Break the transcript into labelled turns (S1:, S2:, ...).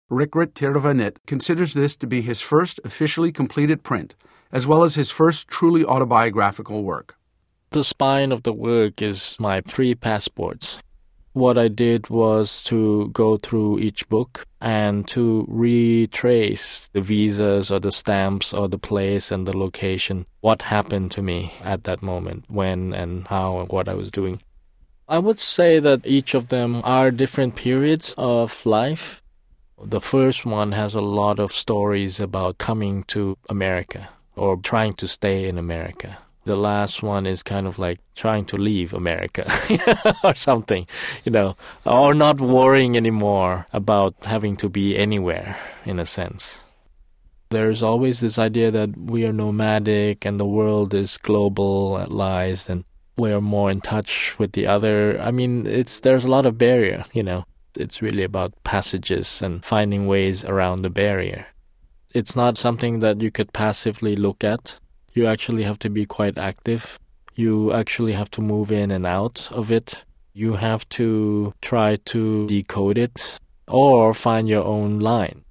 S1: Rikrit Tirvanit considers this to be his first officially completed print, as well as his first truly autobiographical work.
S2: The spine of the work is my 3 passports. What I did was to go through each book and to retrace the visas or the stamps or the place and the location, what happened to me at that moment, when and how and what I was doing. I would say that each of them are different periods of life. The first one has a lot of stories about coming to America or trying to stay in America. The last one is kind of like trying to leave America or something, or not worrying anymore about having to be anywhere, in a sense. There's always this idea that we are nomadic and the world is globalized and we're more in touch with the other. I mean, there's a lot of barrier, It's really about passages and finding ways around the barrier. It's not something that you could passively look at. You actually have to be quite active. You actually have to move in and out of it. You have to try to decode it or find your own line.